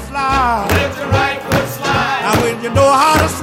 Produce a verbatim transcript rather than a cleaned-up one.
slide. Let your right foot slide. Now when you know how to